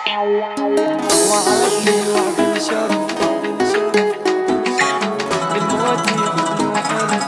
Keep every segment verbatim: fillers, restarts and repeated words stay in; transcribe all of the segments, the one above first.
وعدني وعد الشرف بالموت يحن وحلف.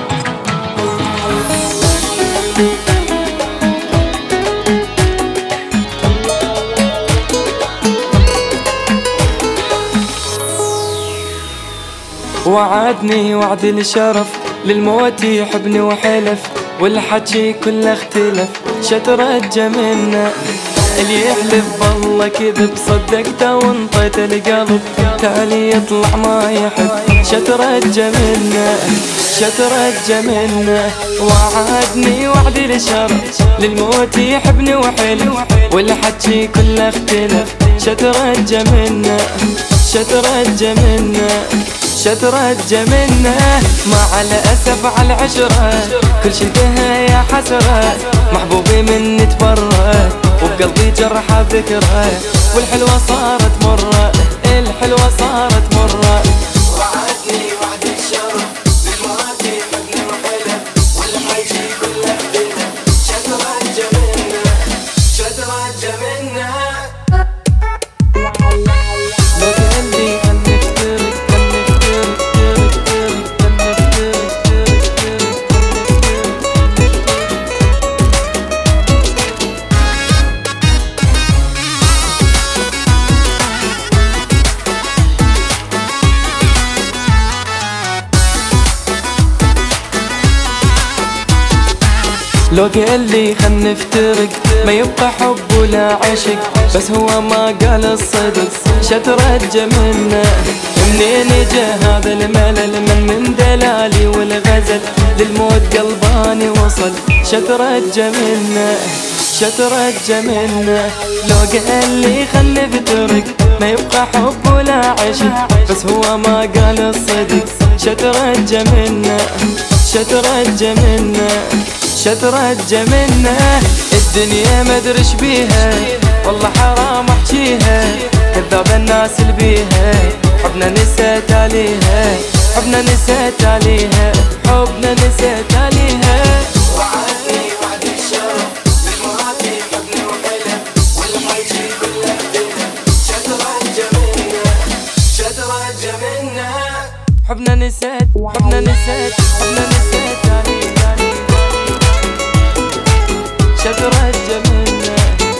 وعدني وعد الشرف للموت يحبني وحلف، والحكي كله اختلف شترجى منا. اللي يحلف بالله كذب صدقته وانطيت القلب، تالي يطلع ما يحب شترجى منا شترجى منا. وعدني وعد الشرف للموت يحبني وحلف، والحكي كله اختلف شترجى منا شترجى منا شترجى منه. مع الأسف على العشرة كل شي انتهى يا حسرة، محبوبي مني تبرى وبقلبي جرحة ذكرى، والحلوة صارت مرة الحلوة صارت مرة. وعدني وعد الشرف للموت يحبني وحلف، والحكي كله اختلف شترجى منه شترجى منه. لو تقلي خلي افترق لو قال لي خل نفترق ما يبقى حب ولا عشق، بس هو ما قال الصدق شترجى منه. منين جا هذا الملل من من دلالي والغزل، للموت قلباني وصل شترجى منه شترجى منه. لو قال لي خل نفترق ما يبقى حب ولا عشق، بس هو ما قال الصدق شترجى منه شترجى منه شترجى منه. الدنيا ما ادري ايش بيها والله حرام احجيها، كذاب الناس اللي بيها حبنا نسيت عليها حبنا نسيت عليها حبنا نسيت عليها. وعدني وعد الشرف للموت يحبني وحلف، والحكي كله اختلف شترجى منه شترجى منه. حبنا نسيت حبنا نسيت حبنا نسيت عليها شترجى منه.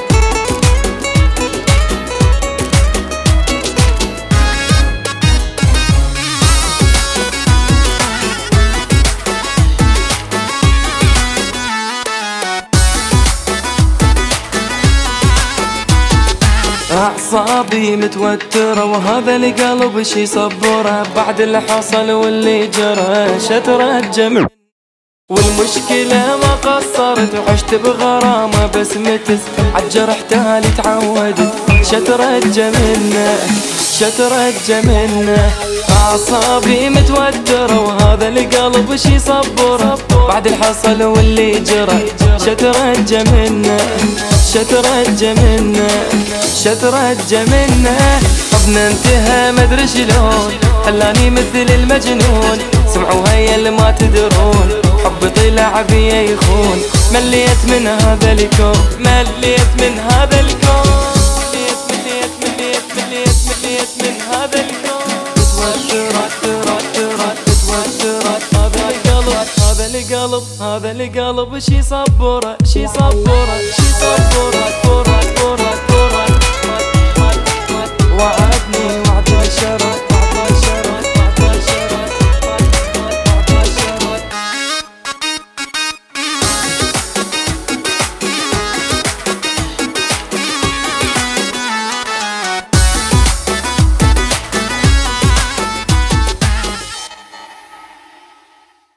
أعصابي متوترة وهذا القلب شي صبره، بعد اللي حصل واللي جرى شترجى منه. والمشكلة ما قصرت وعشت بغرامة بس متس عالجرح تالي تعودت شترجى منه شترجى منه. أعصابي متوترة وهذا القلب شي صبره، بعد الحصل واللي جرى شترجى منه شترجى منه شترجى منه. حبنا انتهى مدري شلون خلاني مثل المجنون، سمعوا هيا اللي ما تدرون حب طلع بي يخون. مليت من هذا الكون مليت من هذا الكون مليت مليت مليت مليت من هذا الكون. توترت توترت توترت هذا القلب هذا القلب هذا القلب شي صبره شي صبره